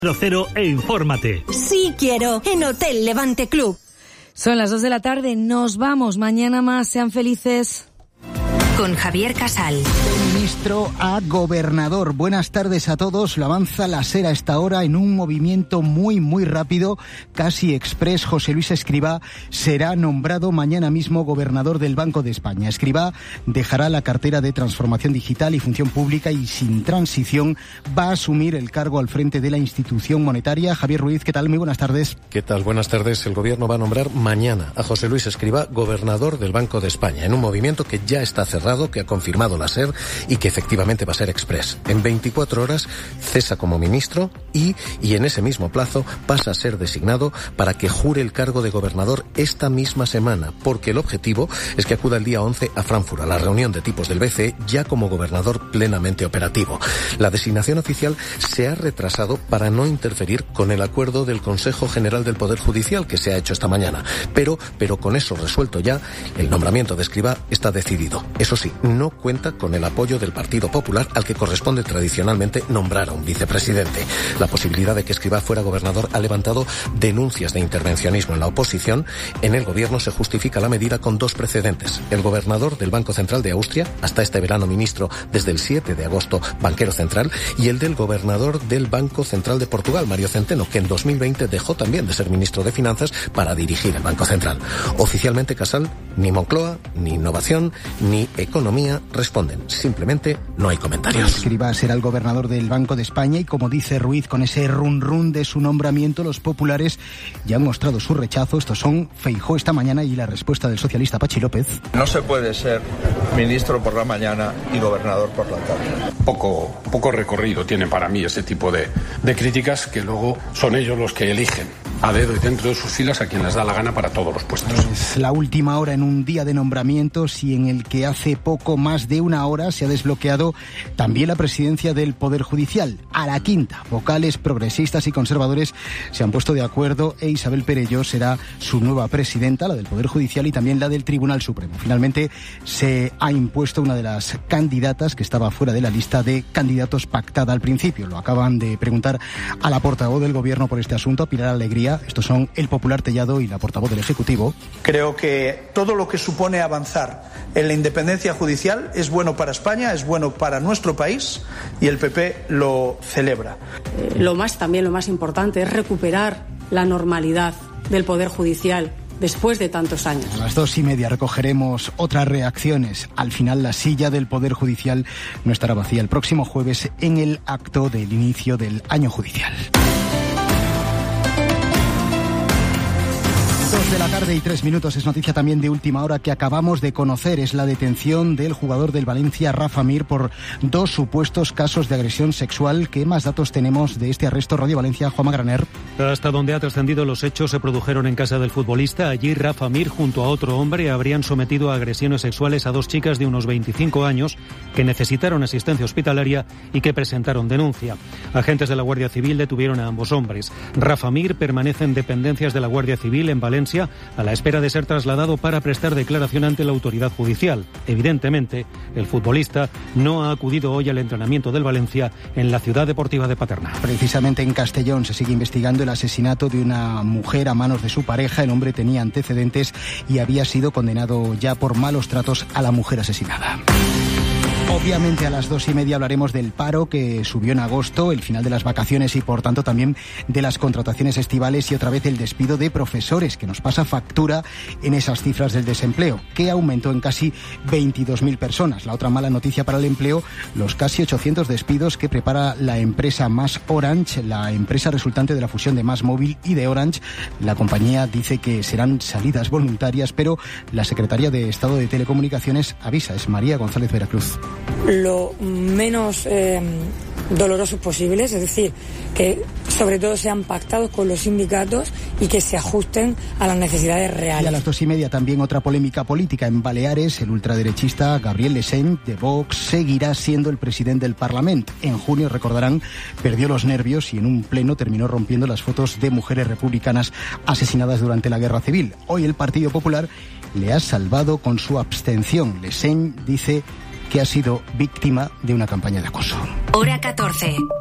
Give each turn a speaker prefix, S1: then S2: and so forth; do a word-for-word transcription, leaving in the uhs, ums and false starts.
S1: Cero e infórmate.
S2: Sí quiero, en Hotel Levante Club.
S3: Son las dos de la tarde, nos vamos. Mañana más, sean felices.
S2: Con Javier Casal.
S4: Ministro a gobernador. Buenas tardes a todos. Lo avanza la SER a esta hora en un movimiento muy, muy rápido, casi express. José Luis Escrivá será nombrado mañana mismo gobernador del Banco de España. Escrivá dejará la cartera de Transformación Digital y Función Pública y sin transición va a asumir el cargo al frente de la institución monetaria. Javier Ruiz, ¿qué tal? Muy buenas tardes.
S5: ¿Qué tal? Buenas tardes. El Gobierno va a nombrar mañana a José Luis Escrivá gobernador del Banco de España, en un movimiento que ya está cerrado, que ha confirmado la SER y que efectivamente va a ser express. En veinticuatro horas cesa como ministro y, y en ese mismo plazo pasa a ser designado para que jure el cargo de gobernador esta misma semana, porque el objetivo es que acuda el día once a Frankfurt, a la reunión de tipos del B C E, ya como gobernador plenamente operativo. La designación oficial se ha retrasado para no interferir con el acuerdo del Consejo General del Poder Judicial que se ha hecho esta mañana. Pero, pero con eso resuelto ya, el nombramiento de Escrivá está decidido. Eso sí, no cuenta con el apoyo del Partido Popular, al que corresponde tradicionalmente nombrar a un vicepresidente. La posibilidad de que Escrivá fuera gobernador ha levantado denuncias de intervencionismo en la oposición. En el Gobierno se justifica la medida con dos precedentes. El gobernador del Banco Central de Austria, hasta este verano ministro desde el siete de agosto, banquero central, y el del gobernador del Banco Central de Portugal, Mario Centeno, que en dos mil veinte dejó también de ser ministro de Finanzas para dirigir el Banco Central. Oficialmente, Casal, ni Moncloa, ni Innovación, ni Economía responden. Simplemente no hay comentarios.
S4: Escrivá será el gobernador del Banco de España y, como dice Ruiz, con ese run run de su nombramiento, los populares ya han mostrado su rechazo. Estos son Feijóo esta mañana y la respuesta del socialista Pachi López.
S6: No se puede ser ministro por la mañana y gobernador por la tarde.
S7: Poco, poco recorrido tiene para mí ese tipo de, de críticas, que luego son ellos los que eligen a dedo y dentro de sus filas a quien les da la gana para todos los puestos.
S4: Es la última hora en un día de nombramientos y en el que hace poco más de una hora se ha desbloqueado también la presidencia del Poder Judicial. A la quinta, vocales, progresistas y conservadores se han puesto de acuerdo e Isabel Perelló será su nueva presidenta, la del Poder Judicial y también la del Tribunal Supremo. Finalmente se ha impuesto una de las candidatas que estaba fuera de la lista de candidatos pactada al principio. Lo acaban de preguntar a la portavoz del Gobierno por este asunto, a Pilar Alegría. Estos son el popular Tellado y la portavoz del Ejecutivo.
S6: Creo que todo lo que supone avanzar en la independencia judicial es bueno para España, es bueno para nuestro país y el P P lo celebra.
S8: Eh, lo más, también lo más importante es recuperar la normalidad del Poder Judicial después de tantos años.
S4: A las dos y media recogeremos otras reacciones. Al final, la silla del Poder Judicial no estará vacía el próximo jueves en el acto del inicio del año judicial. Dos de la tarde y tres minutos. Es noticia también de última hora que acabamos de conocer. Es la detención del jugador del Valencia, Rafa Mir, por dos supuestos casos de agresión sexual. ¿Qué más datos tenemos de este arresto? Radio Valencia, Juanma Graner.
S9: Hasta donde ha trascendido, los hechos se produjeron en casa del futbolista. Allí Rafa Mir, junto a otro hombre, habrían sometido a agresiones sexuales a dos chicas de unos veinticinco años que necesitaron asistencia hospitalaria y que presentaron denuncia. Agentes de la Guardia Civil detuvieron a ambos hombres. Rafa Mir permanece en dependencias de la Guardia Civil en Valencia a la espera de ser trasladado para prestar declaración ante la autoridad judicial. Evidentemente, el futbolista no ha acudido hoy al entrenamiento del Valencia en la ciudad deportiva de Paterna.
S4: Precisamente en Castellón se sigue investigando el asesinato de una mujer a manos de su pareja. El hombre tenía antecedentes y había sido condenado ya por malos tratos a la mujer asesinada. Obviamente a las dos y media hablaremos del paro que subió en agosto, el final de las vacaciones y por tanto también de las contrataciones estivales y otra vez el despido de profesores que nos pasa factura en esas cifras del desempleo, que aumentó en casi veintidós mil personas. La otra mala noticia para el empleo, los casi ochocientos despidos que prepara la empresa Más Orange, la empresa resultante de la fusión de Más Móvil y de Orange. La compañía dice que serán salidas voluntarias, pero la Secretaría de Estado de Telecomunicaciones avisa. Es María González Veracruz.
S10: Lo menos eh, dolorosos posibles, es decir, que sobre todo sean pactados con los sindicatos y que se ajusten a las necesidades reales.
S4: Y a las dos y media también otra polémica política. En Baleares, el ultraderechista Gabriel Leseny, de Vox, seguirá siendo el presidente del Parlamento. En junio, recordarán, perdió los nervios y en un pleno terminó rompiendo las fotos de mujeres republicanas asesinadas durante la Guerra Civil. Hoy el Partido Popular le ha salvado con su abstención. Leseny dice que ha sido víctima de una campaña de acoso.
S2: Hora catorce.